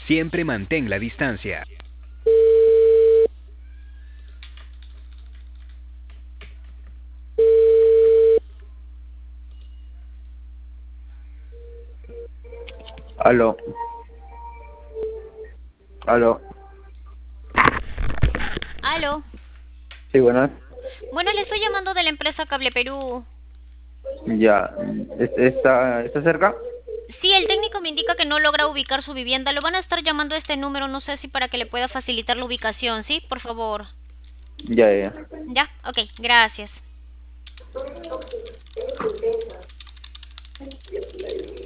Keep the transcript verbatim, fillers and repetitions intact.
Siempre mantén la distancia. Aló, aló. Aló. Sí, buenas. Bueno, le estoy llamando de la empresa Cable Perú. Ya, ¿es- ¿está, está cerca? Sí, el técnico me indica que no logra ubicar su vivienda. Lo van a estar llamando a este número, no sé si para que le pueda facilitar la ubicación, ¿sí? Por favor. Ya, ya. Ya, ok, gracias.